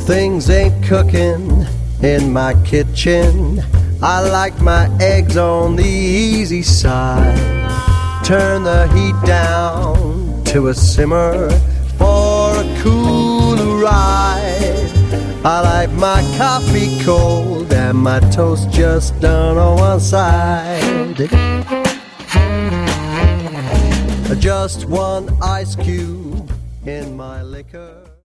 Things ain't cooking in my kitchen. I like my eggs on the easy side. Turn the heat down to a simmer for a cool ride. I like my coffee cold and my toast just done on one side. Just one ice cube in my liquor.